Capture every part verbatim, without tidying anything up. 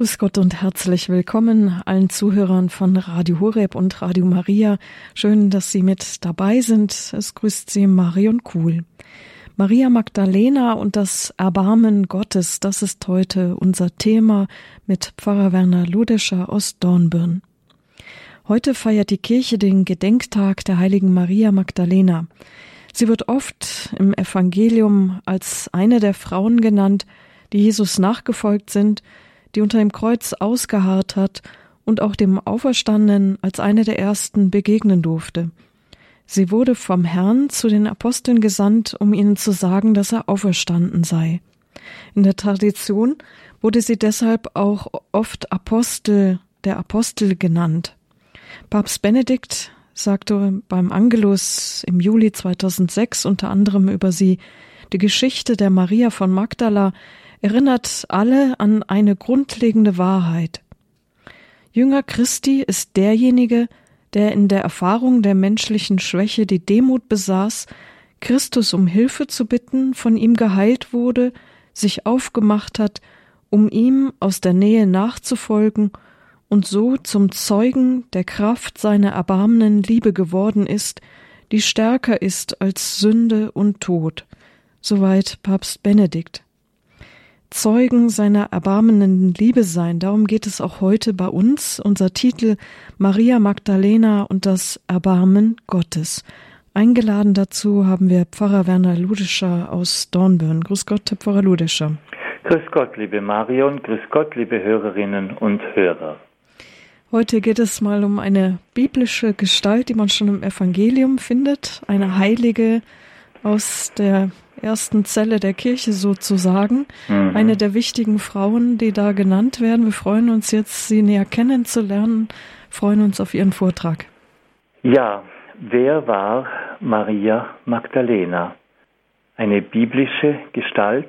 Grüß Gott und herzlich willkommen allen Zuhörern von Radio Horeb und Radio Maria. Schön, dass Sie mit dabei sind. Es grüßt Sie Marion Kuhl. Maria Magdalena und das Erbarmen Gottes, das ist heute unser Thema mit Pfarrer Werner Ludescher aus Dornbirn. Heute feiert die Kirche den Gedenktag der heiligen Maria Magdalena. Sie wird oft im Evangelium als eine der Frauen genannt, die Jesus nachgefolgt sind, die unter dem Kreuz ausgeharrt hat und auch dem Auferstandenen als eine der ersten begegnen durfte. Sie wurde vom Herrn zu den Aposteln gesandt, um ihnen zu sagen, dass er auferstanden sei. In der Tradition wurde sie deshalb auch oft Apostel, der Apostel genannt. Papst Benedikt sagte beim Angelus im Juli zweitausendsechs unter anderem über sie: Die Geschichte der Maria von Magdala erinnert alle an eine grundlegende Wahrheit. Jünger Christi ist derjenige, der in der Erfahrung der menschlichen Schwäche die Demut besaß, Christus um Hilfe zu bitten, von ihm geheilt wurde, sich aufgemacht hat, um ihm aus der Nähe nachzufolgen und so zum Zeugen der Kraft seiner erbarmenden Liebe geworden ist, die stärker ist als Sünde und Tod. Soweit Papst Benedikt. Zeugen seiner erbarmenden Liebe sein. Darum geht es auch heute bei uns. Unser Titel Maria Magdalena und das Erbarmen Gottes. Eingeladen dazu haben wir Pfarrer Werner Ludescher aus Dornbirn. Grüß Gott, Herr Pfarrer Ludescher. Grüß Gott, liebe Marion. Grüß Gott, liebe Hörerinnen und Hörer. Heute geht es mal um eine biblische Gestalt, die man schon im Evangelium findet. Eine Heilige aus der ersten Zelle der Kirche sozusagen. Mhm. Eine der wichtigen Frauen, die da genannt werden. Wir freuen uns jetzt, Sie näher kennenzulernen, freuen uns auf Ihren Vortrag. Ja, wer war Maria Magdalena? Eine biblische Gestalt.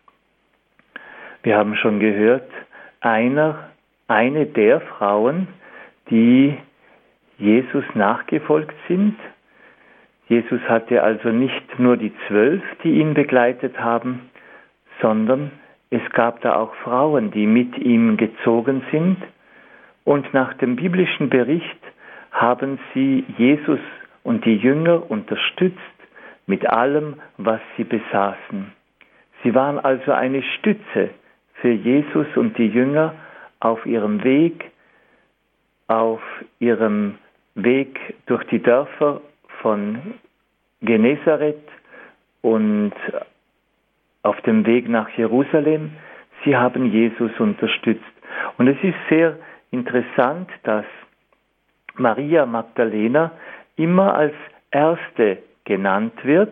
Wir haben schon gehört, einer, eine der Frauen, die Jesus nachgefolgt sind. Jesus hatte also nicht nur die Zwölf, die ihn begleitet haben, sondern es gab da auch Frauen, die mit ihm gezogen sind. Und nach dem biblischen Bericht haben sie Jesus und die Jünger unterstützt mit allem, was sie besaßen. Sie waren also eine Stütze für Jesus und die Jünger auf ihrem Weg, auf ihrem Weg durch die Dörfer von Genezareth und auf dem Weg nach Jerusalem. Sie haben Jesus unterstützt. Und es ist sehr interessant, dass Maria Magdalena immer als Erste genannt wird,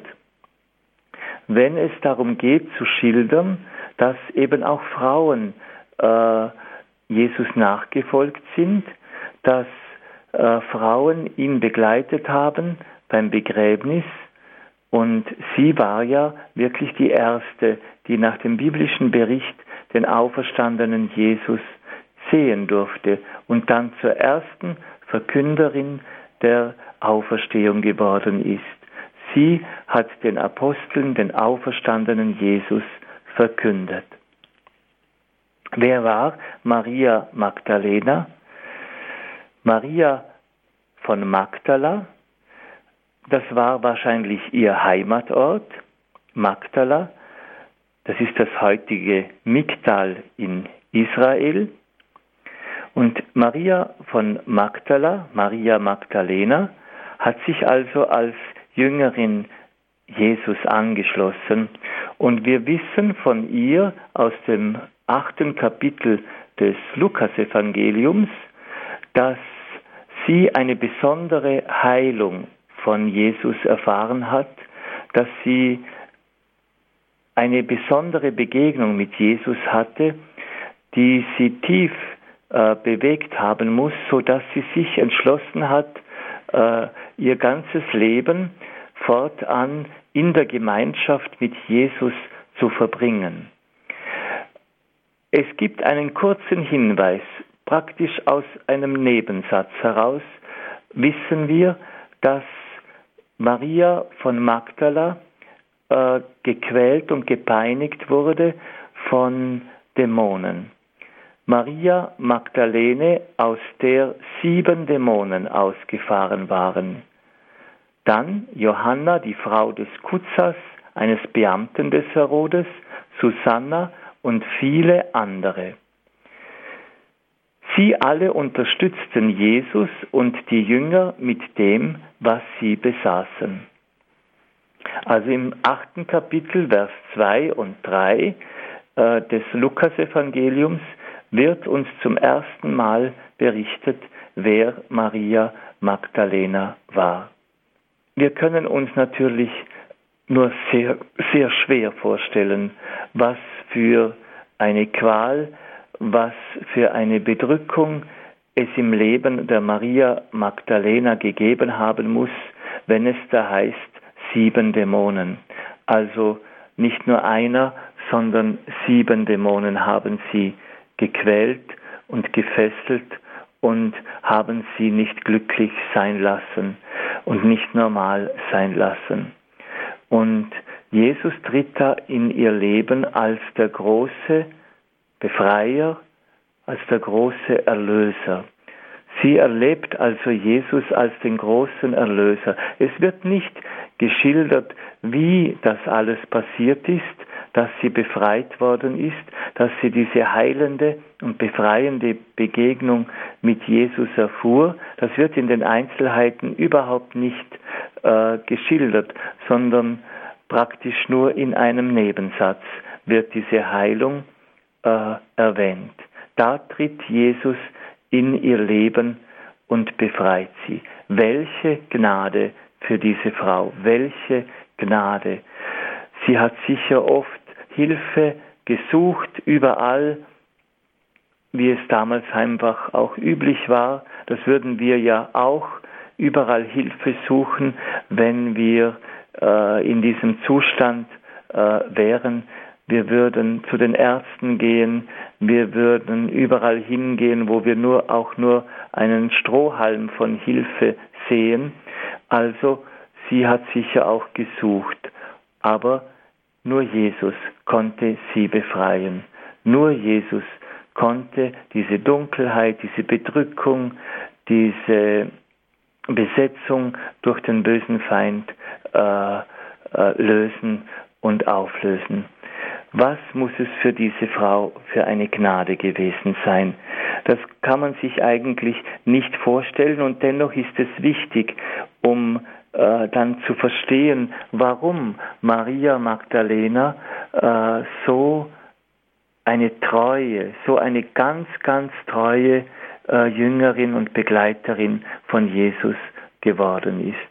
wenn es darum geht zu schildern, dass eben auch Frauen äh, Jesus nachgefolgt sind, dass äh, Frauen ihn begleitet haben beim Begräbnis, und sie war ja wirklich die Erste, die nach dem biblischen Bericht den auferstandenen Jesus sehen durfte und dann zur ersten Verkünderin der Auferstehung geworden ist. Sie hat den Aposteln den auferstandenen Jesus verkündet. Wer war Maria Magdalena? Maria von Magdala, das war wahrscheinlich ihr Heimatort, Magdala. Das ist das heutige Migdal in Israel. Und Maria von Magdala, Maria Magdalena, hat sich also als Jüngerin Jesus angeschlossen. Und wir wissen von ihr aus dem achten Kapitel des Lukasevangeliums, dass sie eine besondere Heilung von Jesus erfahren hat, dass sie eine besondere Begegnung mit Jesus hatte, die sie tief äh, bewegt haben muss, sodass sie sich entschlossen hat, äh, ihr ganzes Leben fortan in der Gemeinschaft mit Jesus zu verbringen. Es gibt einen kurzen Hinweis, praktisch aus einem Nebensatz heraus wissen wir, dass Maria von Magdala äh, gequält und gepeinigt wurde von Dämonen. Maria Magdalene, aus der sieben Dämonen ausgefahren waren. Dann Johanna, die Frau des Kutzas, eines Beamten des Herodes, Susanna und viele andere. Sie alle unterstützten Jesus und die Jünger mit dem, was sie besaßen. Also im achten Kapitel, Vers zwei und drei äh, des Lukasevangeliums wird uns zum ersten Mal berichtet, wer Maria Magdalena war. Wir können uns natürlich nur sehr, sehr schwer vorstellen, was für eine Qual, was für eine Bedrückung es im Leben der Maria Magdalena gegeben haben muss, wenn es da heißt, sieben Dämonen. Also nicht nur einer, sondern sieben Dämonen haben sie gequält und gefesselt und haben sie nicht glücklich sein lassen und nicht normal sein lassen. Und Jesus tritt da in ihr Leben als der große Befreier, als der große Erlöser. Sie erlebt also Jesus als den großen Erlöser. Es wird nicht geschildert, wie das alles passiert ist, dass sie befreit worden ist, dass sie diese heilende und befreiende Begegnung mit Jesus erfuhr. Das wird in den Einzelheiten überhaupt nicht äh, geschildert, sondern praktisch nur in einem Nebensatz wird diese Heilung äh, erwähnt. Da tritt Jesus in ihr Leben und befreit sie. Welche Gnade für diese Frau, welche Gnade. Sie hat sicher oft Hilfe gesucht, überall, wie es damals einfach auch üblich war. Das würden wir ja auch überall Hilfe suchen, wenn wir äh, in diesem Zustand äh, wären. Wir würden zu den Ärzten gehen, wir würden überall hingehen, wo wir nur auch nur einen Strohhalm von Hilfe sehen. Also sie hat sicher auch gesucht, aber nur Jesus konnte sie befreien. Nur Jesus konnte diese Dunkelheit, diese Bedrückung, diese Besetzung durch den bösen Feind äh, äh, lösen und auflösen. Was muss es für diese Frau für eine Gnade gewesen sein? Das kann man sich eigentlich nicht vorstellen und dennoch ist es wichtig, um äh, dann zu verstehen, warum Maria Magdalena äh, so eine treue, so eine ganz, ganz treue äh, Jüngerin und Begleiterin von Jesus geworden ist.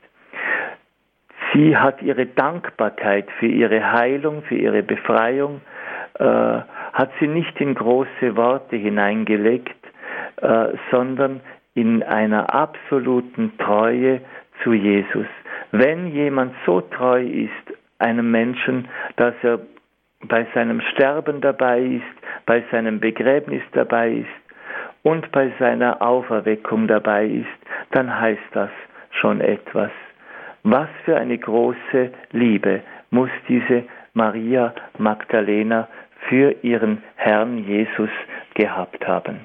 Sie hat ihre Dankbarkeit für ihre Heilung, für ihre Befreiung, äh, hat sie nicht in große Worte hineingelegt, äh, sondern in einer absoluten Treue zu Jesus. Wenn jemand so treu ist, einem Menschen, dass er bei seinem Sterben dabei ist, bei seinem Begräbnis dabei ist und bei seiner Auferweckung dabei ist, dann heißt das schon etwas. Was für eine große Liebe muss diese Maria Magdalena für ihren Herrn Jesus gehabt haben.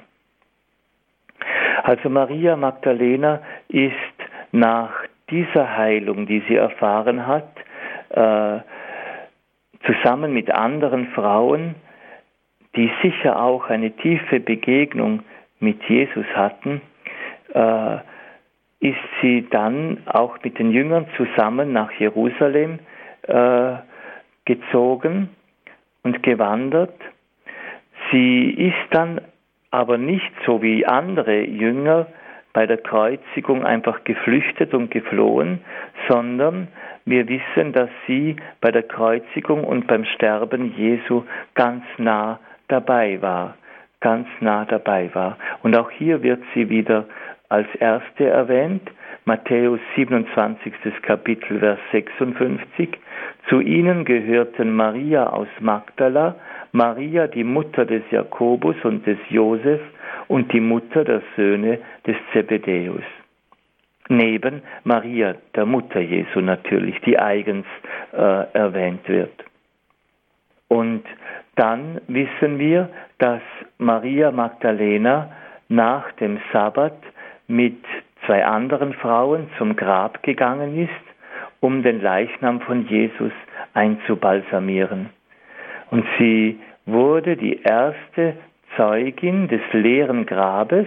Also Maria Magdalena ist nach dieser Heilung, die sie erfahren hat, äh, zusammen mit anderen Frauen, die sicher auch eine tiefe Begegnung mit Jesus hatten, äh, ist sie dann auch mit den Jüngern zusammen nach Jerusalem äh, gezogen und gewandert. Sie ist dann aber nicht so wie andere Jünger bei der Kreuzigung einfach geflüchtet und geflohen, sondern wir wissen, dass sie bei der Kreuzigung und beim Sterben Jesu ganz nah dabei war, ganz nah dabei war. Und auch hier wird sie wieder als erste erwähnt, Matthäus siebenundzwanzigstes Kapitel, Vers sechsundfünfzig. Zu ihnen gehörten Maria aus Magdala, Maria, die Mutter des Jakobus und des Josef und die Mutter der Söhne des Zebedäus. Neben Maria, der Mutter Jesu natürlich, die eigens äh, erwähnt wird. Und dann wissen wir, dass Maria Magdalena nach dem Sabbat mit zwei anderen Frauen zum Grab gegangen ist, um den Leichnam von Jesus einzubalsamieren. Und sie wurde die erste Zeugin des leeren Grabes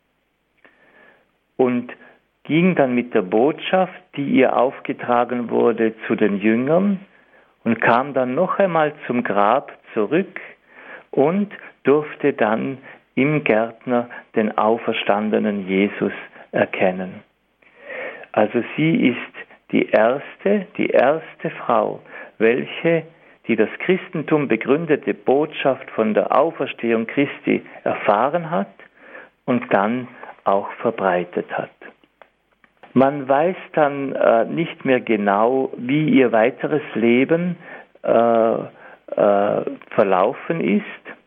und ging dann mit der Botschaft, die ihr aufgetragen wurde, zu den Jüngern und kam dann noch einmal zum Grab zurück und durfte dann im Gärtner den auferstandenen Jesus erkennen. Also sie ist die erste, die erste Frau, welche die das Christentum begründete Botschaft von der Auferstehung Christi erfahren hat und dann auch verbreitet hat. Man weiß dann äh, nicht mehr genau, wie ihr weiteres Leben äh, äh, verlaufen ist,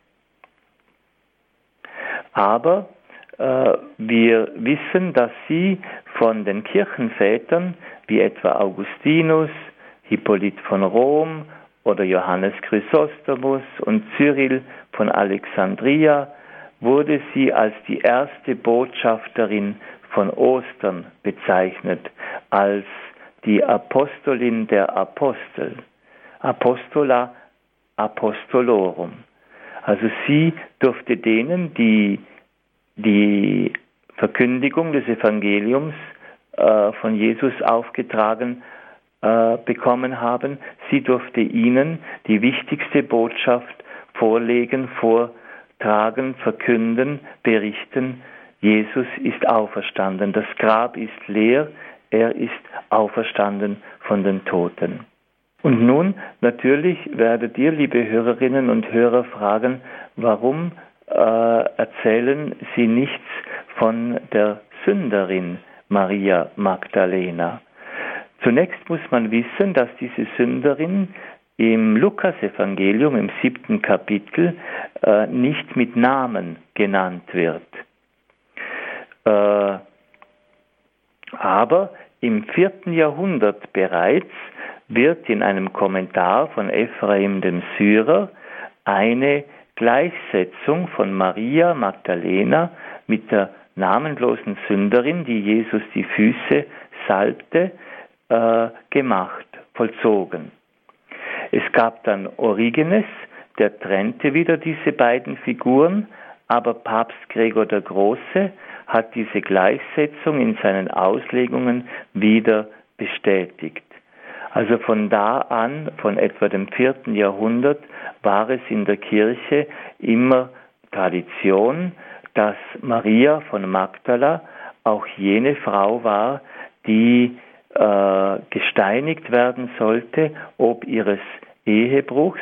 aber äh, wir wissen, dass sie von den Kirchenvätern wie etwa Augustinus, Hippolyt von Rom oder Johannes Chrysostomus und Cyril von Alexandria wurde sie als die erste Botschafterin von Ostern bezeichnet, als die Apostolin der Apostel, Apostola Apostolorum. Also sie durfte denen, die die Verkündigung des Evangeliums äh, von Jesus aufgetragen äh, bekommen haben, sie durfte ihnen die wichtigste Botschaft vorlegen, vortragen, verkünden, berichten: Jesus ist auferstanden, das Grab ist leer, er ist auferstanden von den Toten. Und nun, natürlich werdet ihr, liebe Hörerinnen und Hörer, fragen, warum äh, erzählen sie nichts von der Sünderin Maria Magdalena? Zunächst muss man wissen, dass diese Sünderin im Lukas-Evangelium, im siebten Kapitel, äh, nicht mit Namen genannt wird. Äh, aber im vierten Jahrhundert bereits wird in einem Kommentar von Ephraim dem Syrer eine Gleichsetzung von Maria Magdalena mit der namenlosen Sünderin, die Jesus die Füße salbte, äh, gemacht, vollzogen. Es gab dann Origenes, der trennte wieder diese beiden Figuren, aber Papst Gregor der Große hat diese Gleichsetzung in seinen Auslegungen wieder bestätigt. Also von da an, von etwa dem vierten Jahrhundert, war es in der Kirche immer Tradition, dass Maria von Magdala auch jene Frau war, die äh, gesteinigt werden sollte, ob ihres Ehebruchs.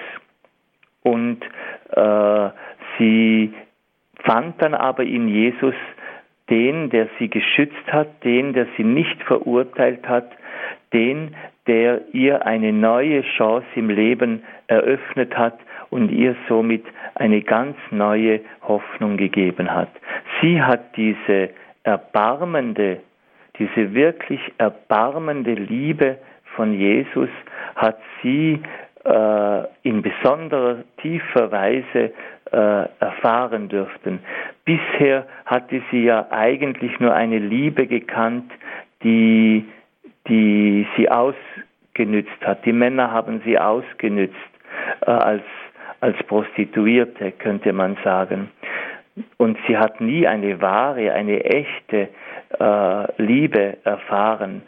Und äh, sie fand dann aber in Jesus den, der sie geschützt hat, den, der sie nicht verurteilt hat, den, der ihr eine neue Chance im Leben eröffnet hat und ihr somit eine ganz neue Hoffnung gegeben hat. Sie hat diese erbarmende, diese wirklich erbarmende Liebe von Jesus, hat sie äh, in besonderer, tiefer Weise äh, erfahren dürfen. Bisher hatte sie ja eigentlich nur eine Liebe gekannt, die die sie ausgenützt hat. Die Männer haben sie ausgenützt äh, als, als Prostituierte, könnte man sagen. Und sie hat nie eine wahre, eine echte äh, Liebe erfahren.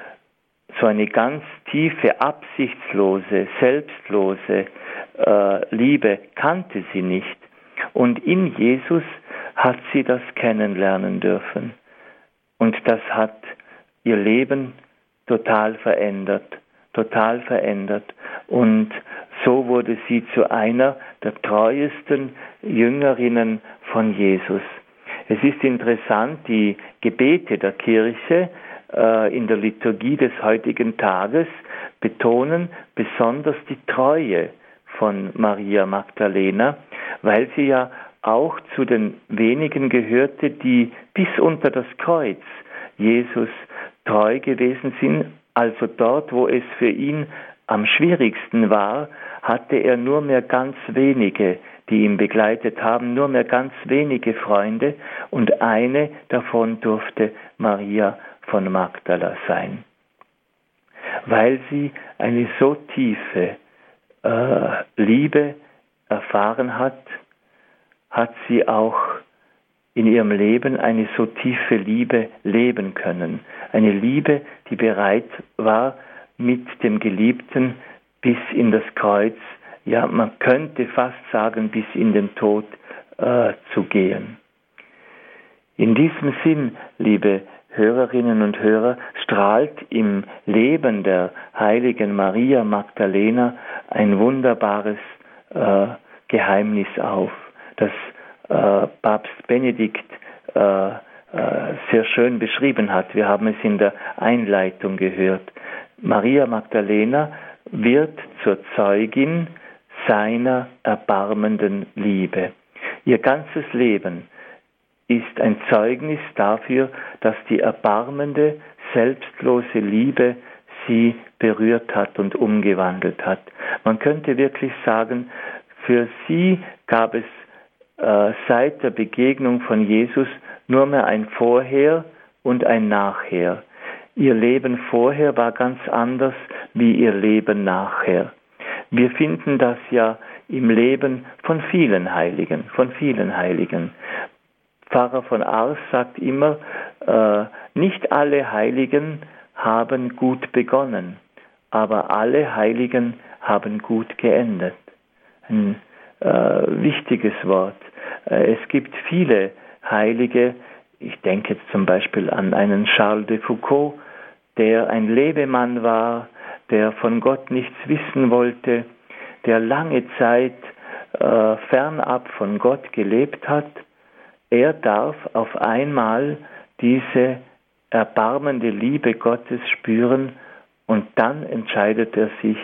So eine ganz tiefe, absichtslose, selbstlose äh, Liebe kannte sie nicht. Und in Jesus hat sie das kennenlernen dürfen. Und das hat ihr Leben total verändert, total verändert. Und so wurde sie zu einer der treuesten Jüngerinnen von Jesus. Es ist interessant, die Gebete der Kirche äh, in der Liturgie des heutigen Tages betonen besonders die Treue von Maria Magdalena, weil sie ja auch zu den wenigen gehörte, die bis unter das Kreuz Jesus treu gewesen sind. Also dort, wo es für ihn am schwierigsten war, hatte er nur mehr ganz wenige, die ihn begleitet haben, nur mehr ganz wenige Freunde und eine davon durfte Maria von Magdala sein. Weil sie eine so tiefe äh, Liebe erfahren hat, hat sie auch in ihrem Leben eine so tiefe Liebe leben können. Eine Liebe, die bereit war, mit dem Geliebten bis in das Kreuz, ja, man könnte fast sagen, bis in den Tod äh, zu gehen. In diesem Sinn, liebe Hörerinnen und Hörer, strahlt im Leben der heiligen Maria Magdalena ein wunderbares äh, Geheimnis auf, das äh, Papst Benedikt äh, äh, sehr schön beschrieben hat. Wir haben es in der Einleitung gehört. Maria Magdalena wird zur Zeugin seiner erbarmenden Liebe. Ihr ganzes Leben ist ein Zeugnis dafür, dass die erbarmende, selbstlose Liebe sie berührt hat und umgewandelt hat. Man könnte wirklich sagen, für sie gab es äh, seit der Begegnung von Jesus nur mehr ein Vorher und ein Nachher. Ihr Leben vorher war ganz anders wie ihr Leben nachher. Wir finden das ja im Leben von vielen Heiligen, von vielen Heiligen. Pfarrer von Ars sagt immer, äh, nicht alle Heiligen haben gut begonnen, aber alle Heiligen haben gut geendet. Ein äh, wichtiges Wort. Äh, es gibt viele Heilige, ich denke jetzt zum Beispiel an einen Charles de Foucauld, der ein Lebemann war, der von Gott nichts wissen wollte, der lange Zeit äh, fernab von Gott gelebt hat. Er darf auf einmal diese erbarmende Liebe Gottes spüren und dann entscheidet er sich,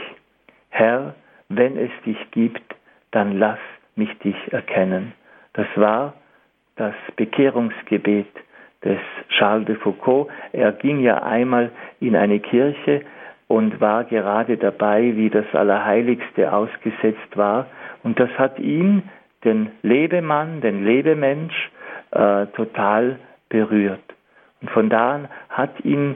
Herr, wenn es dich gibt, dann lass mich dich erkennen. Das war das Bekehrungsgebet des Charles de Foucauld. Er ging ja einmal in eine Kirche und war gerade dabei, wie das Allerheiligste ausgesetzt war. Und das hat ihn, den Lebemann, den Lebemensch, äh, total berührt. Und von da an hat ihn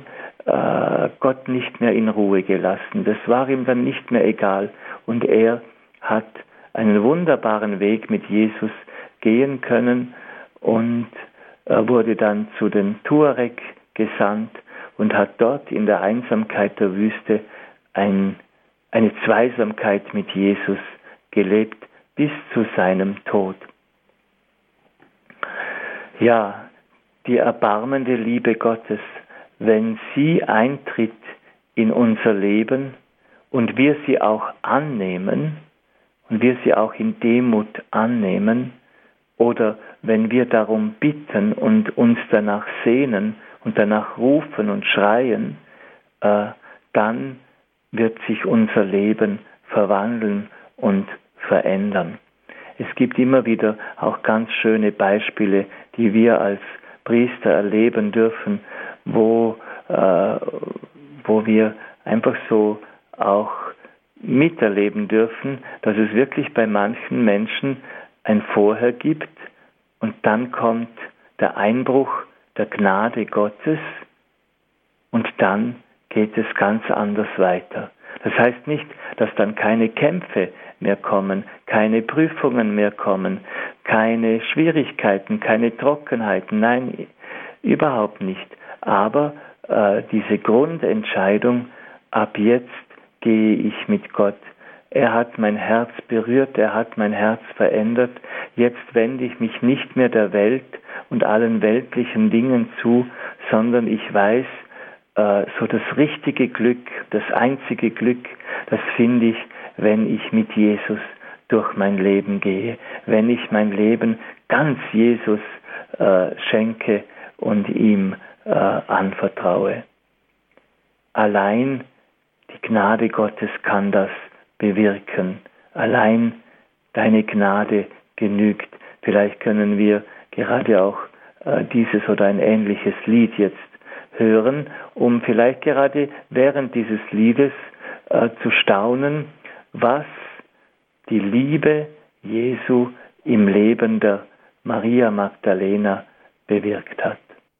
äh, Gott nicht mehr in Ruhe gelassen. Das war ihm dann nicht mehr egal. Und er hat einen wunderbaren Weg mit Jesus gehen können und er wurde dann zu den Tuareg gesandt und hat dort in der Einsamkeit der Wüste ein, eine Zweisamkeit mit Jesus gelebt bis zu seinem Tod. Ja, die erbarmende Liebe Gottes, wenn sie eintritt in unser Leben und wir sie auch annehmen und wir sie auch in Demut annehmen oder wenn wir darum bitten und uns danach sehnen und danach rufen und schreien, äh, dann wird sich unser Leben verwandeln und verändern. Es gibt immer wieder auch ganz schöne Beispiele, die wir als Priester erleben dürfen, wo, äh, wo wir einfach so auch miterleben dürfen, dass es wirklich bei manchen Menschen ein Vorher gibt und dann kommt der Einbruch der Gnade Gottes und dann geht es ganz anders weiter. Das heißt nicht, dass dann keine Kämpfe mehr kommen, keine Prüfungen mehr kommen, keine Schwierigkeiten, keine Trockenheiten, nein, überhaupt nicht. Aber äh, diese Grundentscheidung, ab jetzt gehe ich mit Gott. Er hat mein Herz berührt, er hat mein Herz verändert. Jetzt wende ich mich nicht mehr der Welt und allen weltlichen Dingen zu, sondern ich weiß, äh, so das richtige Glück, das einzige Glück, das finde ich, wenn ich mit Jesus durch mein Leben gehe, wenn ich mein Leben ganz Jesus äh, schenke und ihm äh, anvertraue. Allein die Gnade Gottes kann das bewirken. Allein deine Gnade genügt. Vielleicht können wir gerade auch äh, dieses oder ein ähnliches Lied jetzt hören, um vielleicht gerade während dieses Liedes äh, zu staunen, was die Liebe Jesu im Leben der Maria Magdalena bewirkt hat.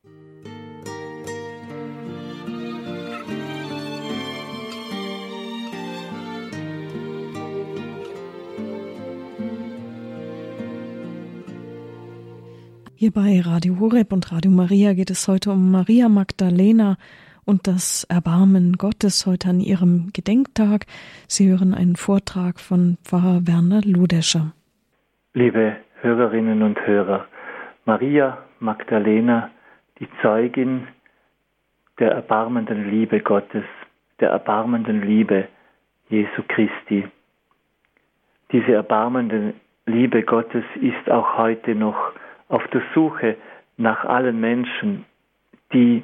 Hier bei Radio Horeb und Radio Maria geht es heute um Maria Magdalena und das Erbarmen Gottes heute an ihrem Gedenktag. Sie hören einen Vortrag von Pfarrer Werner Ludescher. Liebe Hörerinnen und Hörer, Maria Magdalena, die Zeugin der erbarmenden Liebe Gottes, der erbarmenden Liebe Jesu Christi. Diese erbarmende Liebe Gottes ist auch heute noch auf der Suche nach allen Menschen, die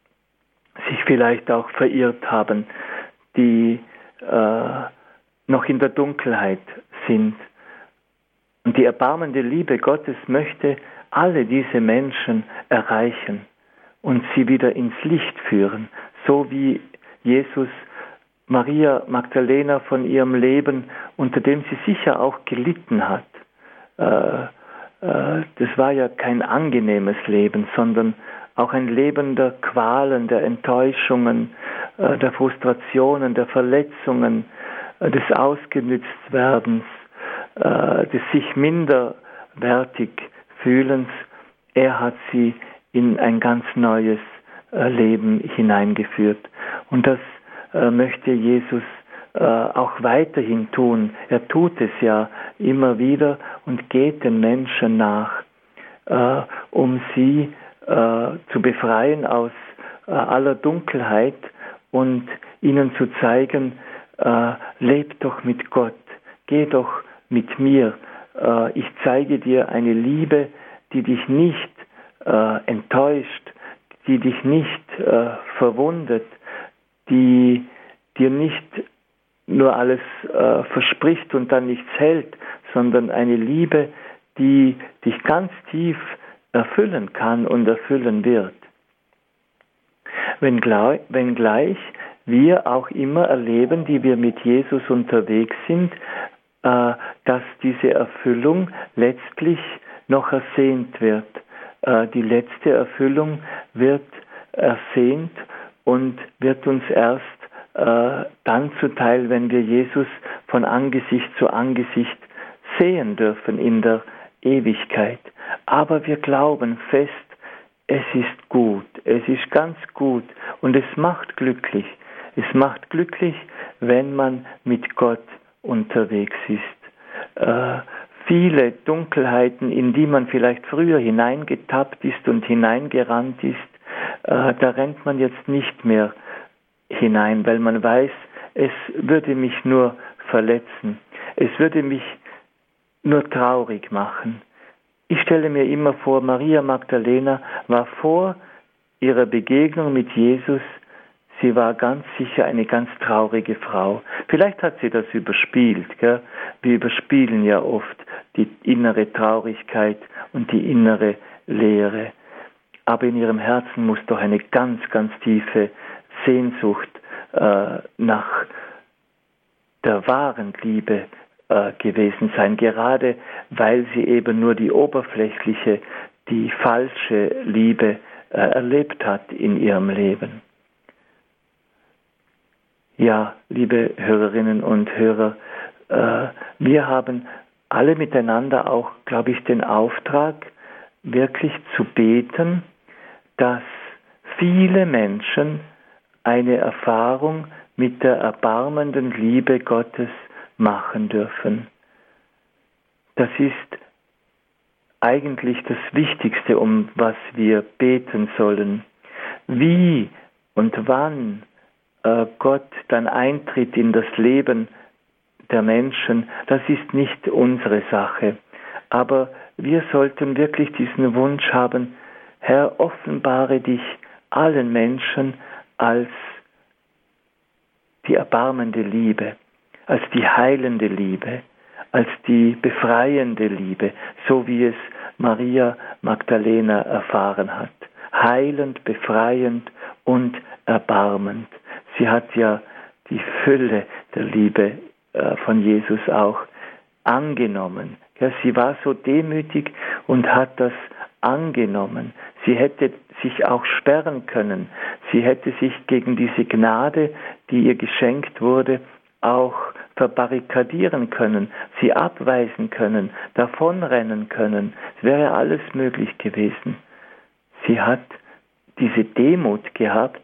sich vielleicht auch verirrt haben, die äh, noch in der Dunkelheit sind. Und die erbarmende Liebe Gottes möchte alle diese Menschen erreichen und sie wieder ins Licht führen, so wie Jesus Maria Magdalena von ihrem Leben, unter dem sie sicher auch gelitten hat. Äh, Das war ja kein angenehmes Leben, sondern auch ein Leben der Qualen, der Enttäuschungen, der Frustrationen, der Verletzungen, des Ausgenütztwerdens, des sich minderwertig Fühlens. Er hat sie in ein ganz neues Leben hineingeführt. Und das möchte Jesus auch weiterhin tun. Er tut es ja immer wieder und geht den Menschen nach, äh, um sie äh, zu befreien aus äh, aller Dunkelheit und ihnen zu zeigen, äh, leb doch mit Gott, geh doch mit mir. Äh, ich zeige dir eine Liebe, die dich nicht äh, enttäuscht, die dich nicht äh, verwundet, die dir nicht nur alles äh, verspricht und dann nichts hält, sondern eine Liebe, die dich ganz tief erfüllen kann und erfüllen wird. Wenngleich, wenngleich wir auch immer erleben, die wir mit Jesus unterwegs sind, äh, dass diese Erfüllung letztlich noch ersehnt wird. Äh, die letzte Erfüllung wird ersehnt und wird uns erst Äh, dann zuteil, wenn wir Jesus von Angesicht zu Angesicht sehen dürfen in der Ewigkeit. Aber wir glauben fest, es ist gut, es ist ganz gut und es macht glücklich. Es macht glücklich, wenn man mit Gott unterwegs ist. Äh, viele Dunkelheiten, in die man vielleicht früher hineingetappt ist und hineingerannt ist, äh, da rennt man jetzt nicht mehr hinein, weil man weiß, es würde mich nur verletzen. Es würde mich nur traurig machen. Ich stelle mir immer vor, Maria Magdalena war vor ihrer Begegnung mit Jesus, sie war ganz sicher eine ganz traurige Frau. Vielleicht hat sie das überspielt. Gell? Wir überspielen ja oft die innere Traurigkeit und die innere Leere. Aber in ihrem Herzen muss doch eine ganz, ganz tiefe Sehnsucht äh, nach der wahren Liebe äh, gewesen sein, gerade weil sie eben nur die oberflächliche, die falsche Liebe äh, erlebt hat in ihrem Leben. Ja, liebe Hörerinnen und Hörer, äh, wir haben alle miteinander auch, glaube ich, den Auftrag, wirklich zu beten, dass viele Menschen eine Erfahrung mit der erbarmenden Liebe Gottes machen dürfen. Das ist eigentlich das Wichtigste, um was wir beten sollen. Wie und wann äh, Gott dann eintritt in das Leben der Menschen, das ist nicht unsere Sache. Aber wir sollten wirklich diesen Wunsch haben, Herr, offenbare dich allen Menschen als die erbarmende Liebe, als die heilende Liebe, als die befreiende Liebe, so wie es Maria Magdalena erfahren hat. Heilend, befreiend und erbarmend. Sie hat ja die Fülle der Liebe äh, von Jesus auch angenommen. Ja, sie war so demütig und hat das angenommen. Sie hätte sich auch sperren können. Sie hätte sich gegen diese Gnade, die ihr geschenkt wurde, auch verbarrikadieren können, sie abweisen können, davonrennen können. Es wäre alles möglich gewesen. Sie hat diese Demut gehabt,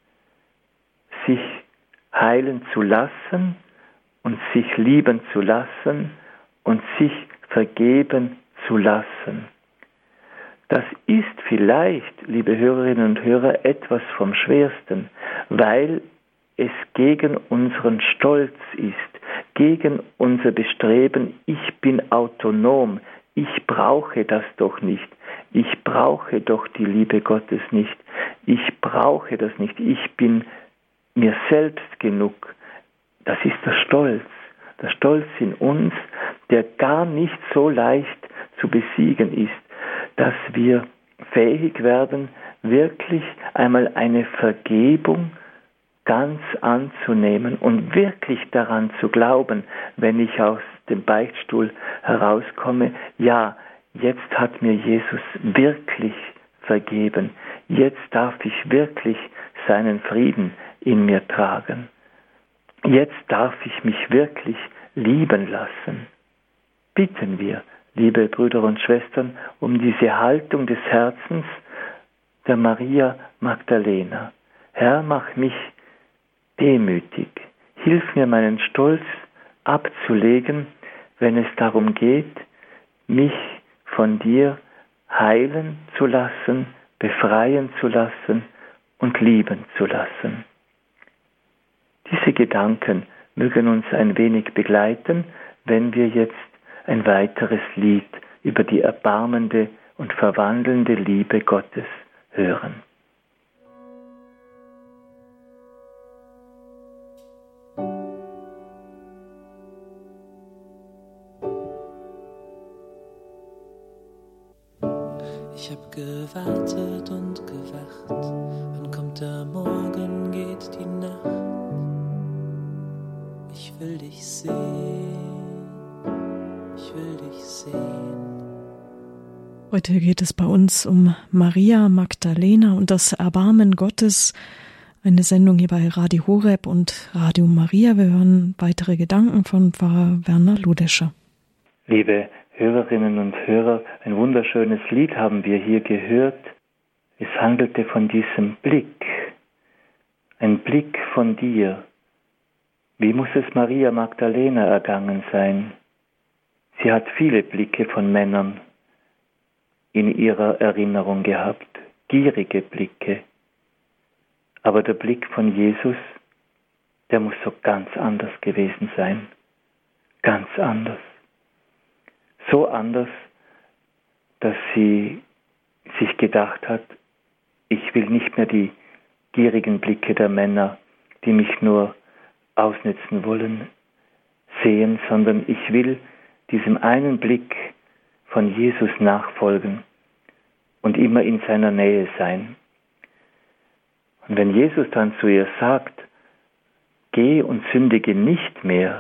sich heilen zu lassen und sich lieben zu lassen und sich vergeben zu lassen. Das ist vielleicht, liebe Hörerinnen und Hörer, etwas vom Schwersten, weil es gegen unseren Stolz ist, gegen unser Bestreben, ich bin autonom, ich brauche das doch nicht, ich brauche doch die Liebe Gottes nicht, ich brauche das nicht, ich bin mir selbst genug. Das ist der Stolz, der Stolz in uns, der gar nicht so leicht zu besiegen ist, dass wir fähig werden, wirklich einmal eine Vergebung ganz anzunehmen und wirklich daran zu glauben, wenn ich aus dem Beichtstuhl herauskomme, ja, jetzt hat mir Jesus wirklich vergeben, jetzt darf ich wirklich seinen Frieden in mir tragen, jetzt darf ich mich wirklich lieben lassen. Bitten wir, liebe Brüder und Schwestern, um diese Haltung des Herzens der Maria Magdalena. Herr, mach mich demütig. Hilf mir, meinen Stolz abzulegen, wenn es darum geht, mich von dir heilen zu lassen, befreien zu lassen und lieben zu lassen. Diese Gedanken mögen uns ein wenig begleiten, wenn wir jetzt ein weiteres Lied über die erbarmende und verwandelnde Liebe Gottes hören. Ich hab gewartet und gewacht, wann kommt der Morgen, geht die Nacht. Ich will dich sehen, ich will dich sehen. Heute geht es bei uns um Maria Magdalena und das Erbarmen Gottes. Eine Sendung hier bei Radio Horeb und Radio Maria. Wir hören weitere Gedanken von Pfarrer Werner Ludescher. Liebe Hörerinnen und Hörer, ein wunderschönes Lied haben wir hier gehört. Es handelte von diesem Blick, ein Blick von dir. Wie muss es Maria Magdalena ergangen sein? Sie hat viele Blicke von Männern in ihrer Erinnerung gehabt, gierige Blicke. Aber der Blick von Jesus, der muss so ganz anders gewesen sein. Ganz anders. So anders, dass sie sich gedacht hat, ich will nicht mehr die gierigen Blicke der Männer, die mich nur ausnützen wollen, sehen, sondern ich will diesem einen Blick von Jesus nachfolgen und immer in seiner Nähe sein. Und wenn Jesus dann zu ihr sagt, geh und sündige nicht mehr,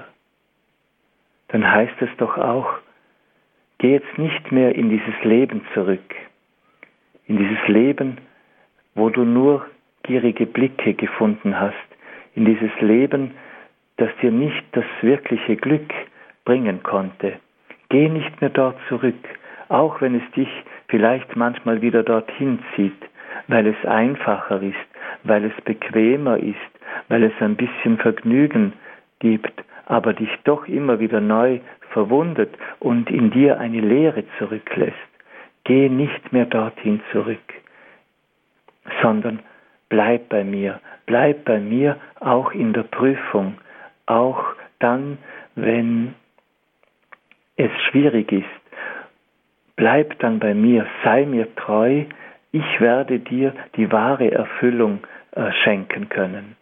dann heißt es doch auch, geh jetzt nicht mehr in dieses Leben zurück, in dieses Leben, wo du nur gierige Blicke gefunden hast, in dieses Leben, das dir nicht das wirkliche Glück bringen konnte. Geh nicht mehr dort zurück, auch wenn es dich vielleicht manchmal wieder dorthin zieht, weil es einfacher ist, weil es bequemer ist, weil es ein bisschen Vergnügen gibt, aber dich doch immer wieder neu verwundet und in dir eine Leere zurücklässt. Geh nicht mehr dorthin zurück, sondern bleib bei mir. Bleib bei mir auch in der Prüfung, auch dann, wenn es schwierig ist. Bleib dann bei mir, sei mir treu, ich werde dir die wahre Erfüllung äh, schenken können.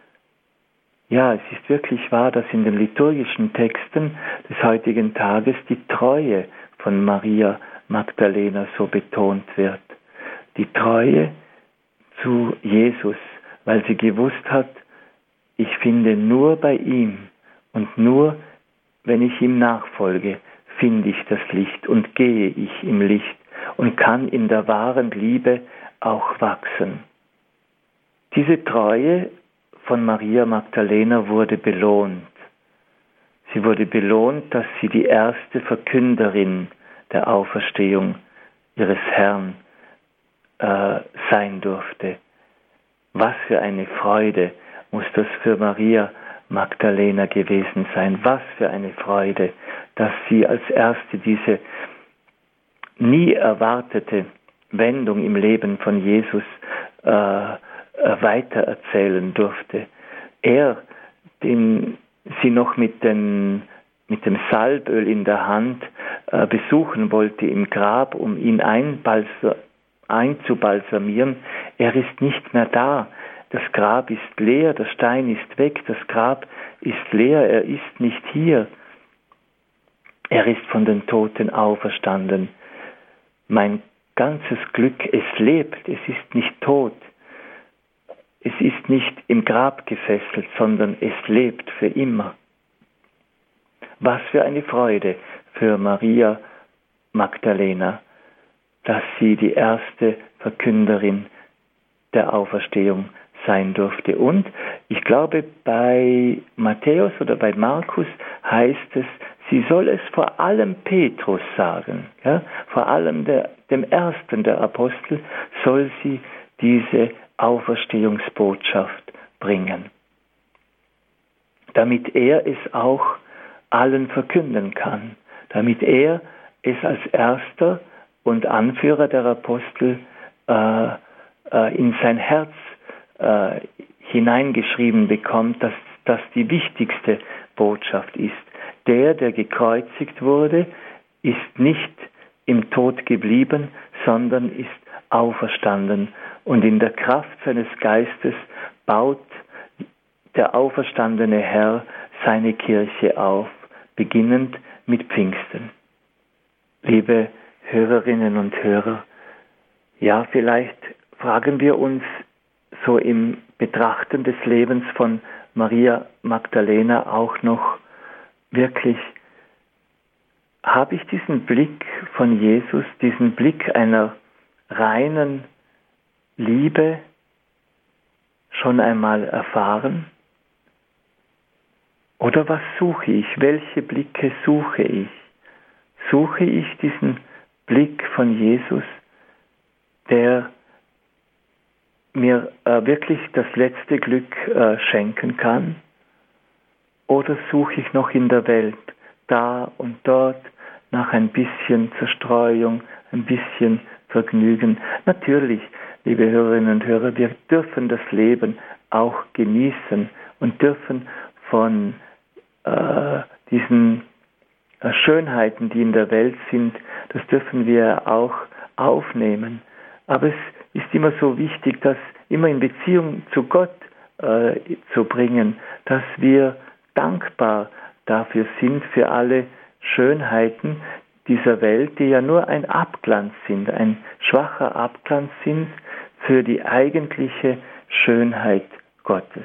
Ja, es ist wirklich wahr, dass in den liturgischen Texten des heutigen Tages die Treue von Maria Magdalena so betont wird. Die Treue zu Jesus, weil sie gewusst hat, ich finde nur bei ihm und nur, wenn ich ihm nachfolge, finde ich das Licht und gehe ich im Licht und kann in der wahren Liebe auch wachsen. Diese Treue von Maria Magdalena wurde belohnt. Sie wurde belohnt, dass sie die erste Verkünderin der Auferstehung ihres Herrn äh, sein durfte. Was für eine Freude muss das für Maria Magdalena gewesen sein. Was für eine Freude, dass sie als erste diese nie erwartete Wendung im Leben von Jesus äh, weitererzählen durfte. Er, den sie noch mit, den, mit dem Salböl in der Hand äh, besuchen wollte im Grab, um ihn einbalsa- einzubalsamieren, er ist nicht mehr da. Das Grab ist leer, der Stein ist weg, das Grab ist leer, er ist nicht hier. Er ist von den Toten auferstanden. Mein ganzes Glück, es lebt, es ist nicht tot. Es ist nicht im Grab gefesselt, sondern es lebt für immer. Was für eine Freude für Maria Magdalena, dass sie die erste Verkünderin der Auferstehung sein durfte. Und ich glaube, bei Matthäus oder bei Markus heißt es, sie soll es vor allem Petrus sagen. Ja? Vor allem der, dem ersten der Apostel soll sie diese Auferstehungsbotschaft bringen, damit er es auch allen verkünden kann, damit er es als erster und Anführer der Apostel äh, äh, in sein Herz äh, hineingeschrieben bekommt, dass das die wichtigste Botschaft ist. Der, der gekreuzigt wurde, ist nicht im Tod geblieben, sondern ist auferstanden. Und in der Kraft seines Geistes baut der auferstandene Herr seine Kirche auf, beginnend mit Pfingsten. Liebe Hörerinnen und Hörer, ja, vielleicht fragen wir uns so im Betrachten des Lebens von Maria Magdalena auch noch wirklich, habe ich diesen Blick von Jesus, diesen Blick einer reinen Liebe schon einmal erfahren? Oder was suche ich? Welche Blicke suche ich? Suche ich diesen Blick von Jesus, der mir äh, wirklich das letzte Glück äh, schenken kann? Oder suche ich noch in der Welt, da und dort, nach ein bisschen Zerstreuung, ein bisschen Vergnügen? Natürlich, liebe Hörerinnen und Hörer, wir dürfen das Leben auch genießen und dürfen von äh, diesen äh, Schönheiten, die in der Welt sind, das dürfen wir auch aufnehmen. Aber es ist immer so wichtig, das immer in Beziehung zu Gott äh, zu bringen, dass wir dankbar dafür sind, für alle Schönheiten dieser Welt, die ja nur ein Abglanz sind, ein schwacher Abglanz sind für die eigentliche Schönheit Gottes.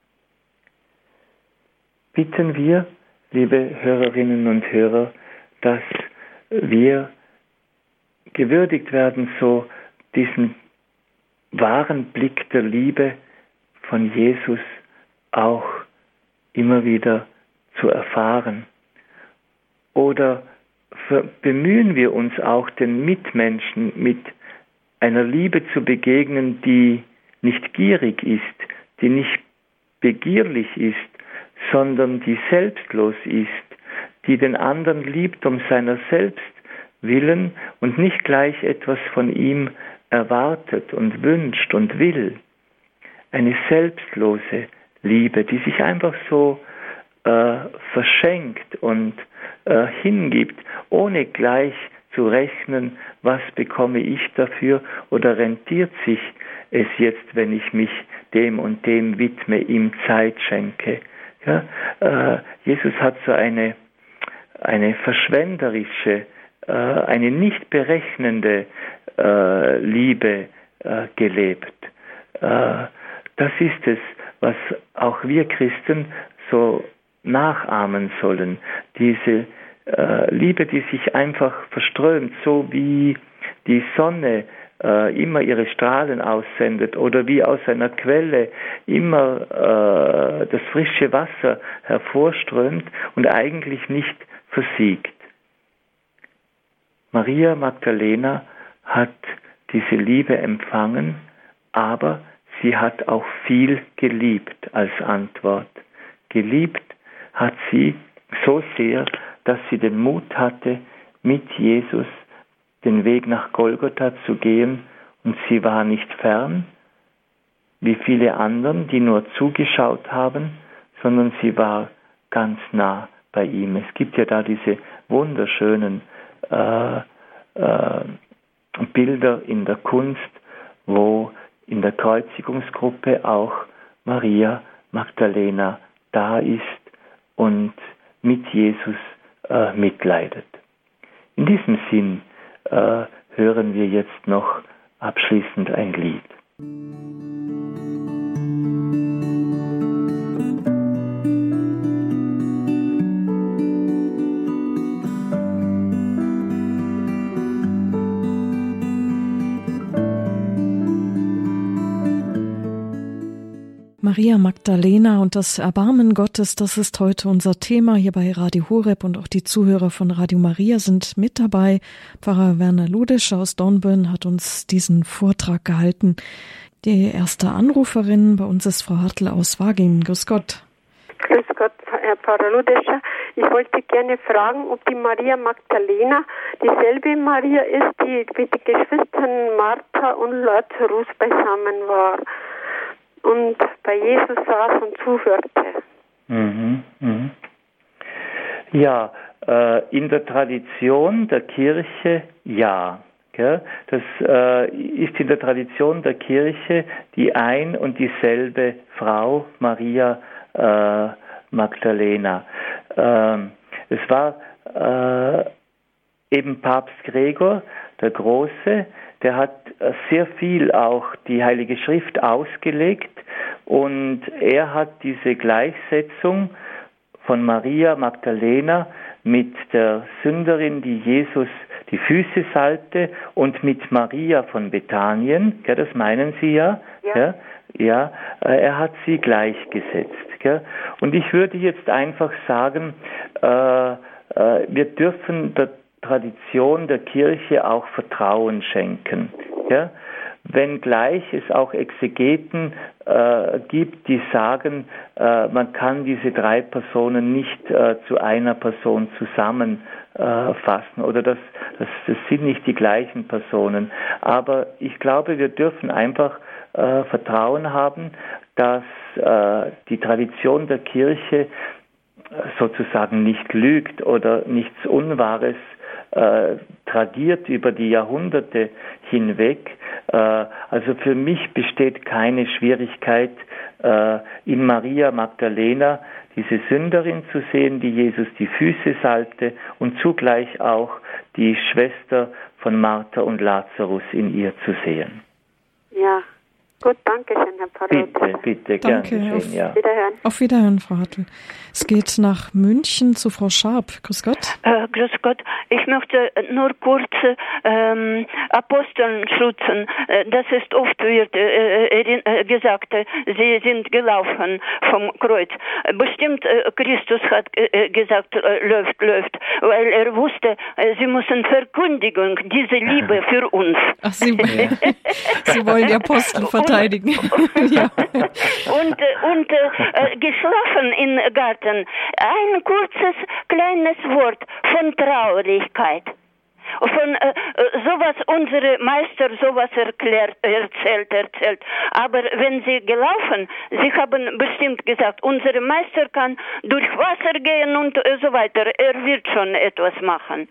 Bitten wir, liebe Hörerinnen und Hörer, dass wir gewürdigt werden, so diesen wahren Blick der Liebe von Jesus auch immer wieder zu erfahren. Oder bemühen wir uns auch, den Mitmenschen mit einer Liebe zu begegnen, die nicht gierig ist, die nicht begierlich ist, sondern die selbstlos ist, die den anderen liebt um seiner selbst willen und nicht gleich etwas von ihm erwartet und wünscht und will. Eine selbstlose Liebe, die sich einfach so äh, verschenkt und äh, hingibt, ohne gleich zu rechnen, was bekomme ich dafür oder rentiert sich es jetzt, wenn ich mich dem und dem widme, ihm Zeit schenke. Ja, äh, Jesus hat so eine, eine verschwenderische, äh, eine nicht berechnende äh, Liebe äh, gelebt. Äh, das ist es, was auch wir Christen so nachahmen sollen. Diese äh, Liebe, die sich einfach verströmt, so wie die Sonne äh, immer ihre Strahlen aussendet oder wie aus einer Quelle immer äh, das frische Wasser hervorströmt und eigentlich nicht versiegt. Maria Magdalena hat diese Liebe empfangen, aber sie hat auch viel geliebt als Antwort. Geliebt hat sie so sehr, dass sie den Mut hatte, mit Jesus den Weg nach Golgotha zu gehen, und sie war nicht fern, wie viele anderen, die nur zugeschaut haben, sondern sie war ganz nah bei ihm. Es gibt ja da diese wunderschönen äh, äh, Bilder in der Kunst, wo in der Kreuzigungsgruppe auch Maria Magdalena da ist und mit Jesus äh, mitleidet. In diesem Sinn äh, hören wir jetzt noch abschließend ein Lied. Maria Magdalena und das Erbarmen Gottes, das ist heute unser Thema hier bei Radio Horeb, und auch die Zuhörer von Radio Maria sind mit dabei. Pfarrer Werner Ludisch aus Dornbirn hat uns diesen Vortrag gehalten. Die erste Anruferin bei uns ist Frau Hartl aus Waging. Grüß Gott. Grüß Gott, Herr Pfarrer Ludescher. Ich wollte gerne fragen, ob die Maria Magdalena dieselbe Maria ist, die mit den Geschwistern Martha und Lazarus beisammen war und bei Jesus saß und zuhörte. Mhm, mhm. Ja, äh, in der Tradition der Kirche ja. Gell? Das äh, ist in der Tradition der Kirche die ein und dieselbe Frau, Maria äh, Magdalena. Äh, es war äh, eben Papst Gregor der Große, der hat sehr viel auch die Heilige Schrift ausgelegt, und er hat diese Gleichsetzung von Maria Magdalena mit der Sünderin, die Jesus die Füße salbte, und mit Maria von Bethanien, ja, das meinen Sie ja, ja, ja, ja, er hat sie gleichgesetzt. Ja. Und ich würde jetzt einfach sagen, äh, äh, wir dürfen der Tradition der Kirche auch Vertrauen schenken. Ja? Wenngleich es auch Exegeten äh, gibt, die sagen, äh, man kann diese drei Personen nicht äh, zu einer Person zusammenfassen äh, oder das, das, das sind nicht die gleichen Personen. Aber ich glaube, wir dürfen einfach äh, Vertrauen haben, dass äh, die Tradition der Kirche sozusagen nicht lügt oder nichts Unwahres Äh, tradiert über die Jahrhunderte hinweg. Äh, also für mich besteht keine Schwierigkeit, äh, in Maria Magdalena diese Sünderin zu sehen, die Jesus die Füße salbte, und zugleich auch die Schwester von Martha und Lazarus in ihr zu sehen. Ja. Gut, danke schön, Herr Pfarrer. Bitte, bitte, danke, gerne auf, schön, ja. Wiederhören. Auf Wiederhören, Frau Hartl. Es geht nach München zu Frau Scharp. Grüß Gott. Äh, grüß Gott. Ich möchte nur kurz ähm, Aposteln schützen. Das ist oft wird äh, äh, gesagt, äh, sie sind gelaufen vom Kreuz. Bestimmt äh, Christus hat äh, gesagt, äh, läuft, läuft, weil er wusste, äh, sie müssen Verkündigung, diese Liebe für uns. Ach, Sie, ja. Sie wollen die Apostel verteidigen. Und, ja. und, und äh, geschlafen im Garten. Ein kurzes, kleines Wort von Traurigkeit. Von äh, sowas unsere Meister sowas erklärt, erzählt, erzählt. Aber wenn sie gelaufen, sie haben bestimmt gesagt, unser Meister kann durch Wasser gehen und äh, so weiter. Er wird schon etwas machen.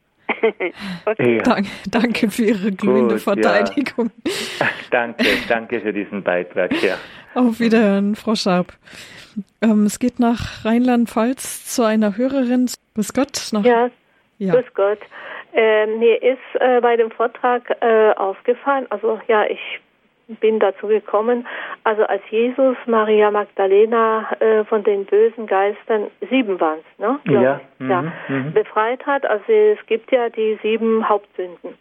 Okay. Ja. Dank, danke für Ihre glühende Gut, Verteidigung. Ja. Danke, danke für diesen Beitrag. Ja. Auf Wiederhören, Frau Scharp. Ähm, es geht nach Rheinland-Pfalz zu einer Hörerin. Grüß Gott. Nach ja, ja, grüß Gott. Äh, mir ist äh, bei dem Vortrag äh, aufgefallen, also ja, ich bin dazu gekommen, also als Jesus Maria Magdalena äh, von den bösen Geistern, sieben waren es, ne? Ja. ja Mhm. befreit hat. Also es gibt ja die sieben Hauptsünden.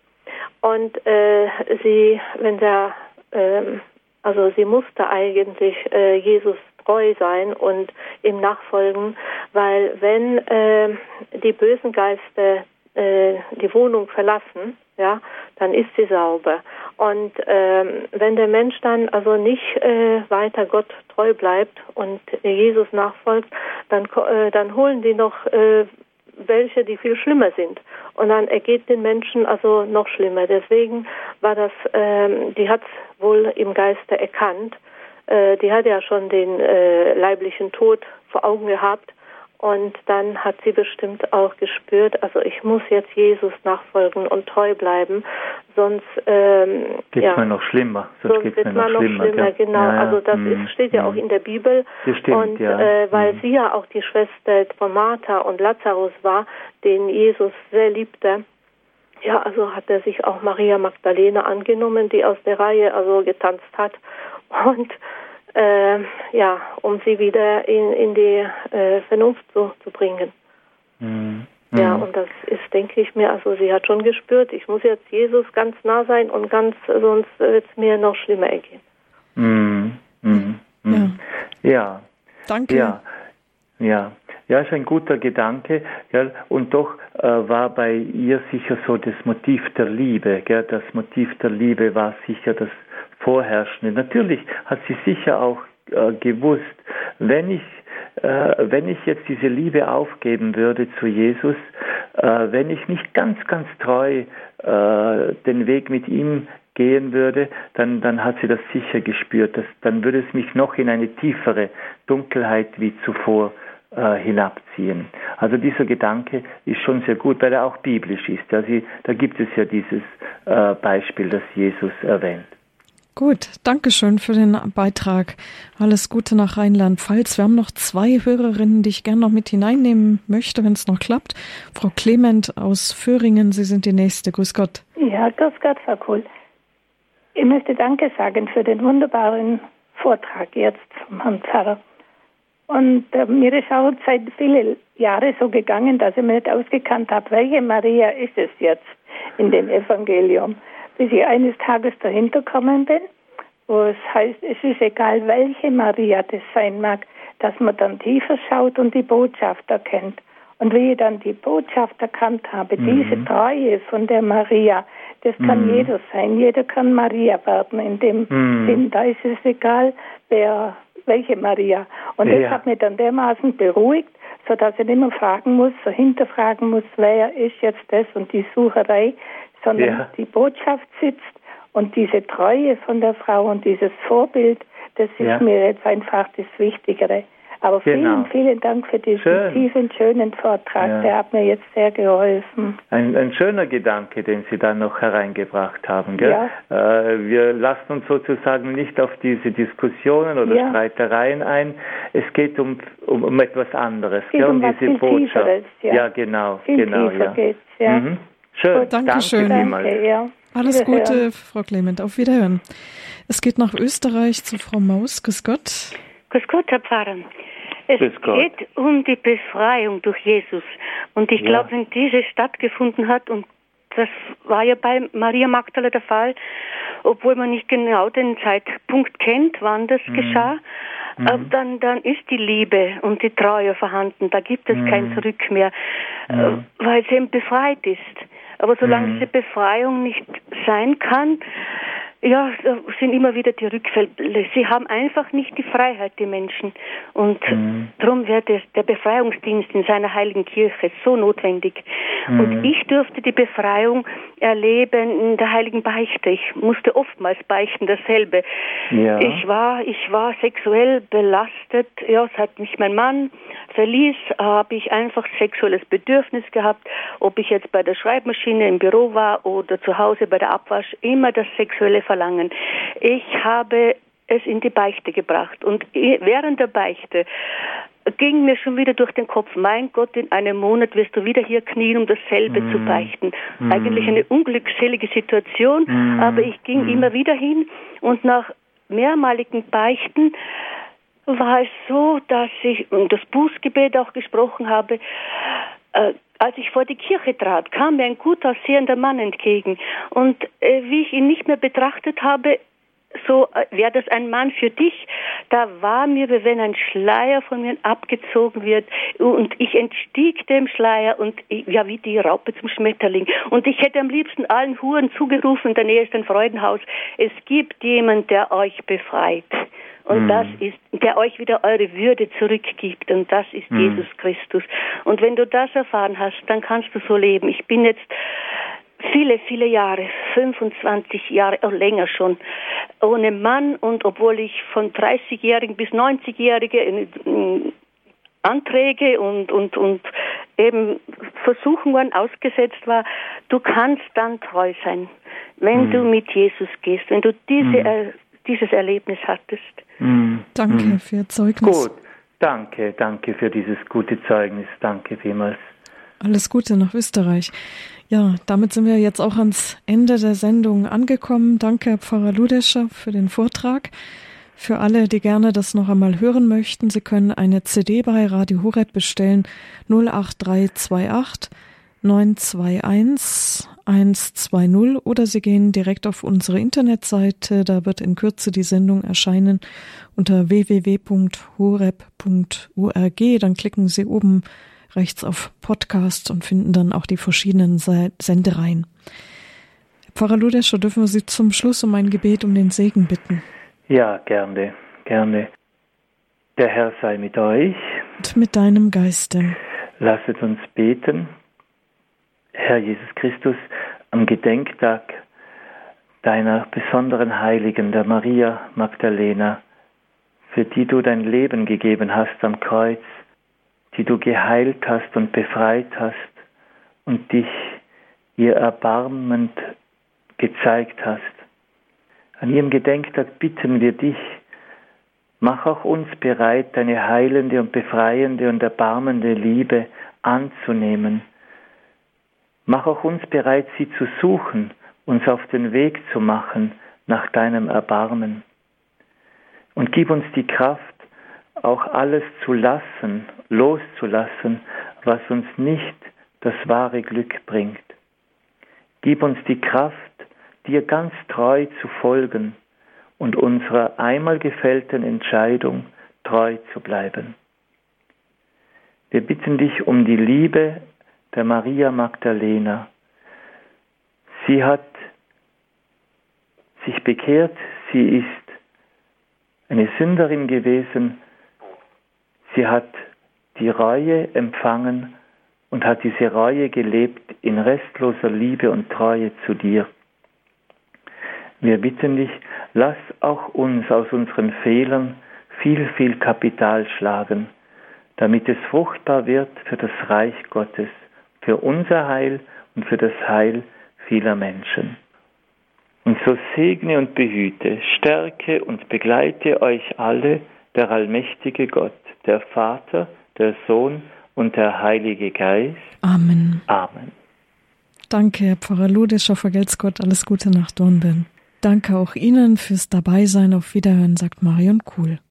Und äh, sie, wenn der, ähm, also sie musste eigentlich äh, Jesus treu sein und ihm nachfolgen, weil wenn äh, die bösen Geister äh, die Wohnung verlassen, ja, dann ist sie sauber. Und ähm, wenn der Mensch dann also nicht äh, weiter Gott treu bleibt und äh, Jesus nachfolgt, dann äh, dann holen die noch äh, welche, die viel schlimmer sind. Und dann ergeht den Menschen also noch schlimmer. Deswegen war das, ähm, die hat es wohl im Geiste erkannt. Äh, die hat ja schon den äh, leiblichen Tod vor Augen gehabt. Und dann hat sie bestimmt auch gespürt, also ich muss jetzt Jesus nachfolgen und treu bleiben, sonst ähm, geht's ja, mir noch schlimmer. Sonst, sonst geht's wird mir man noch schlimmer. schlimmer. Genau, ja, ja. also das mm, ist, steht ja mm. auch in der Bibel. Das stimmt, und ja. äh, weil mm. sie ja auch die Schwester von Martha und Lazarus war, den Jesus sehr liebte, ja, also hat er sich auch Maria Magdalena angenommen, die aus der Reihe also getanzt hat. Und Äh, ja, um sie wieder in, in die äh, Vernunft zu, zu bringen. Mhm. Ja, und das ist, denke ich mir, also sie hat schon gespürt, ich muss jetzt Jesus ganz nah sein und ganz, sonst wird es mir noch schlimmer ergehen. Mhm. Mhm. Mhm. Ja. ja. Danke. Ja. Ja. Ja, ist ein guter Gedanke, gell? Und doch äh, war bei ihr sicher so das Motiv der Liebe, gell? Das Motiv der Liebe war sicher das Vorherrschende. Natürlich hat sie sicher auch äh, gewusst, wenn ich, äh, wenn ich jetzt diese Liebe aufgeben würde zu Jesus, äh, wenn ich nicht ganz, ganz treu äh, den Weg mit ihm gehen würde, dann, dann hat sie das sicher gespürt. Dass, dann würde es mich noch in eine tiefere Dunkelheit wie zuvor äh, hinabziehen. Also dieser Gedanke ist schon sehr gut, weil er auch biblisch ist. Ja, sie, da gibt es ja dieses äh, Beispiel, das Jesus erwähnt. Gut, danke schön für den Beitrag. Alles Gute nach Rheinland-Pfalz. Wir haben noch zwei Hörerinnen, die ich gerne noch mit hineinnehmen möchte, wenn es noch klappt. Frau Clement aus Föhringen, Sie sind die Nächste. Grüß Gott. Ja, grüß Gott, Frau Kohl. Ich möchte Danke sagen für den wunderbaren Vortrag jetzt vom Herrn Pfarrer. Und äh, mir ist auch seit vielen Jahren so gegangen, dass ich mir nicht ausgekannt habe, welche Maria ist es jetzt in dem Evangelium. Bis ich eines Tages dahinter gekommen bin, wo es heißt, es ist egal, welche Maria das sein mag, dass man dann tiefer schaut und die Botschaft erkennt. Und wie ich dann die Botschaft erkannt habe, mhm. diese Treue von der Maria, das kann mhm. jeder sein. Jeder kann Maria werden in dem mhm. Sinn. Da ist es egal, wer, welche Maria. Und ja. das hat mich dann dermaßen beruhigt, sodass ich nicht mehr fragen muss, so hinterfragen muss, wer ist jetzt das und die Sucherei, sondern ja. die Botschaft sitzt und diese Treue von der Frau und dieses Vorbild, das ist ja. mir jetzt einfach das Wichtigere. Aber genau. vielen, vielen Dank für diesen Schön. tiefen, schönen Vortrag. Ja. Der hat mir jetzt sehr geholfen. Ein, ein schöner Gedanke, den Sie dann noch hereingebracht haben. Gell? Ja. Äh, wir lassen uns sozusagen nicht auf diese Diskussionen oder ja. Streitereien ein. Es geht um, um, um etwas anderes. Es geht gell? um, um was diese viel Botschaft. Tieferes, ja. ja, genau. Viel genau tiefer ja. geht's, ja. Mhm. Schön, Danke danke schön. vielmals. Danke, ja. Alles Gute, Frau Clement. Auf Wiederhören. Es geht nach Österreich zu Frau Maus. Grüß Gott. Grüß Gott, Herr Pfarrer. Es geht um die Befreiung durch Jesus. Und ich ja. glaube, wenn diese stattgefunden hat, und das war ja bei Maria Magdalena der Fall, obwohl man nicht genau den Zeitpunkt kennt, wann das mhm. geschah, mhm. Äh, dann, dann ist die Liebe und die Treue vorhanden. Da gibt es mhm. kein Zurück mehr, mhm. äh, weil sie eben befreit ist. Aber solange mhm. diese Befreiung nicht sein kann, ja, sind immer wieder die Rückfälle. Sie haben einfach nicht die Freiheit, die Menschen. Und mhm. darum wäre der, der Befreiungsdienst in seiner heiligen Kirche so notwendig. Mhm. Und ich durfte die Befreiung erleben in der heiligen Beichte. Ich musste oftmals beichten, dasselbe. Ja. Ich war, ich war sexuell belastet. Ja, seit mich mein Mann verließ, habe ich einfach sexuelles Bedürfnis gehabt. Ob ich jetzt bei der Schreibmaschine im Büro war oder zu Hause bei der Abwasch, immer das sexuelle Verlangen. Ich habe es in die Beichte gebracht und während der Beichte ging mir schon wieder durch den Kopf, mein Gott, in einem Monat wirst du wieder hier knien, um dasselbe mm. zu beichten. Mm. Eigentlich eine unglückselige Situation, mm. aber ich ging mm. immer wieder hin und nach mehrmaligen Beichten war es so, dass ich das Bußgebet auch gesprochen habe. Äh, als ich vor die Kirche trat, kam mir ein gut aussehender Mann entgegen und äh, wie ich ihn nicht mehr betrachtet habe, so wäre das ein Mann für dich. Da war mir, wie wenn ein Schleier von mir abgezogen wird und ich entstieg dem Schleier und ja, wie die Raupe zum Schmetterling. Und ich hätte am liebsten allen Huren zugerufen, in der Nähe ist ein Freudenhaus. Es gibt jemand, der euch befreit. Und mm. das ist, der euch wieder eure Würde zurückgibt. Und das ist mm. Jesus Christus. Und wenn du das erfahren hast, dann kannst du so leben. Ich bin jetzt viele, viele Jahre, fünfundzwanzig Jahre, auch länger schon, ohne Mann. Und obwohl ich von dreißigjährigen bis neunzigjährige Anträge und, und, und eben Versuchungen ausgesetzt war, du kannst dann treu sein, wenn mm. du mit Jesus gehst, wenn du diese, mm. äh, dieses Erlebnis hattest. Mm. Danke mm. für Ihr Zeugnis. Gut, danke, danke für dieses gute Zeugnis, danke vielmals. Alles Gute nach Österreich. Ja, damit sind wir jetzt auch ans Ende der Sendung angekommen. Danke, Herr Pfarrer Ludescher, für den Vortrag. Für alle, die gerne das noch einmal hören möchten, Sie können eine C D bei Radio Horeb bestellen, null acht drei zwei acht neun zwei eins eins zwei null, oder Sie gehen direkt auf unsere Internetseite, da wird in Kürze die Sendung erscheinen unter w w w punkt horeb punkt org. Dann klicken Sie oben rechts auf Podcast und finden dann auch die verschiedenen Sendereien. Pfarrer Ludescher, dürfen wir Sie zum Schluss um ein Gebet um den Segen bitten? Ja, gerne, gerne. Der Herr sei mit euch. Und mit deinem Geiste. Lasset uns beten. Herr Jesus Christus, am Gedenktag deiner besonderen Heiligen, der Maria Magdalena, für die du dein Leben gegeben hast am Kreuz, die du geheilt hast und befreit hast und dich ihr erbarmend gezeigt hast. An ihrem Gedenktag bitten wir dich, mach auch uns bereit, deine heilende und befreiende und erbarmende Liebe anzunehmen. Mach auch uns bereit, sie zu suchen, uns auf den Weg zu machen nach deinem Erbarmen. Und gib uns die Kraft, auch alles zu lassen, loszulassen, was uns nicht das wahre Glück bringt. Gib uns die Kraft, dir ganz treu zu folgen und unserer einmal gefällten Entscheidung treu zu bleiben. Wir bitten dich um die Liebe der Maria Magdalena. Sie hat sich bekehrt, sie ist eine Sünderin gewesen. Sie hat die Reue empfangen und hat diese Reue gelebt in restloser Liebe und Treue zu dir. Wir bitten dich, lass auch uns aus unseren Fehlern viel, viel Kapital schlagen, damit es fruchtbar wird für das Reich Gottes, für unser Heil und für das Heil vieler Menschen. Und so segne und behüte, stärke und begleite euch alle der allmächtige Gott, der Vater, der Sohn und der Heilige Geist. Amen. Amen. Danke, Herr Pfarrer Ludescher, vergelt's Gott, alles Gute nach Dornbirn. Danke auch Ihnen fürs Dabeisein. Auf Wiederhören, sagt Marion Kuhl.